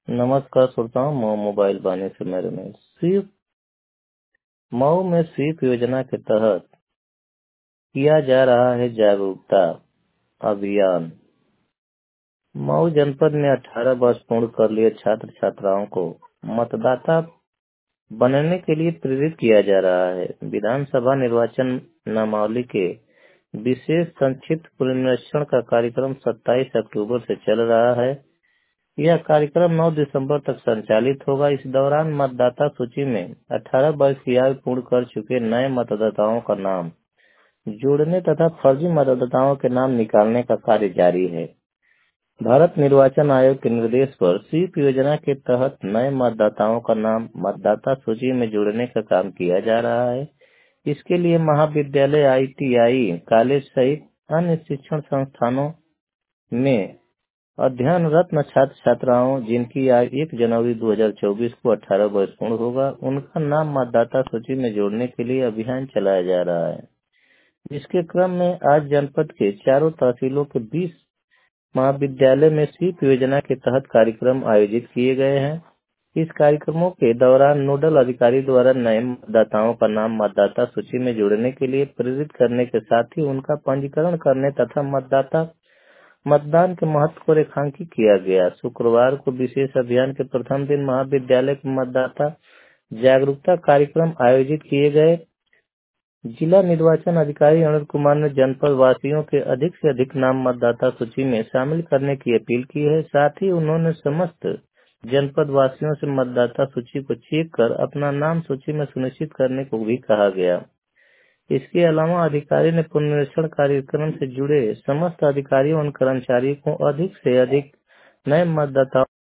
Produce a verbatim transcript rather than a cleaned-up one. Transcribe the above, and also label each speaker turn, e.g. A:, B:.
A: नमस्कार श्रोताओं, मऊ मोबाइल वाणी से मेरे में स्वीप मऊ में स्वीप योजना के तहत किया जा रहा है जागरूकता अभियान। मऊ जनपद में अठारह वर्ष पूर्ण कर लिए छात्र छात्राओं को मतदाता बनने के लिए प्रेरित किया जा रहा है। विधानसभा निर्वाचन नामावली के विशेष संक्षिप्त पुनरीक्षण का कार्यक्रम सत्ताईस अक्टूबर से चल रहा है। यह कार्यक्रम नौ दिसंबर तक संचालित होगा। इस दौरान मतदाता सूची में अठारह वर्ष की आयु पूर्ण कर चुके नए मतदाताओं का नाम जोड़ने तथा फर्जी मतदाताओं के नाम निकालने का कार्य जारी है। भारत निर्वाचन आयोग के निर्देश पर स्वीप योजना के तहत नए मतदाताओं का नाम मतदाता सूची में जोड़ने का काम किया जा रहा है। इसके लिए महाविद्यालय, आई टी आई कॉलेज सहित अन्य शिक्षण संस्थानों में अध्ययनरत छात्र छात्राओं जिनकी आयु एक जनवरी दो हज़ार चौबीस को अठारह वर्ष पूर्ण होगा, उनका नाम मतदाता सूची में जोड़ने के लिए अभियान चलाया जा रहा है। जिसके क्रम में आज जनपद के चारों तहसीलों के बीस महाविद्यालय में स्वीप योजना के तहत कार्यक्रम आयोजित किए गए हैं। इस कार्यक्रमों के दौरान नोडल अधिकारी द्वारा नए मतदाताओं का नाम मतदाता सूची में जोड़ने के लिए प्रेरित करने के साथ ही उनका पंजीकरण करने तथा मतदाता मतदान के महत्व को रेखांकित किया गया। शुक्रवार को विशेष अभियान के प्रथम दिन महाविद्यालय के मतदाता जागरूकता कार्यक्रम आयोजित किए गए। जिला निर्वाचन अधिकारी अनिल कुमार ने जनपद वासियों के अधिक से अधिक नाम मतदाता सूची में शामिल करने की अपील की है। साथ ही उन्होंने समस्त जनपद वासियों से मतदाता सूची को चेक कर अपना नाम सूची में सुनिश्चित करने को भी कहा गया। इसके अलावा अधिकारी ने पुनरीक्षण कार्यक्रम से जुड़े समस्त अधिकारियों और कर्मचारियों को अधिक से अधिक नए मतदाताओं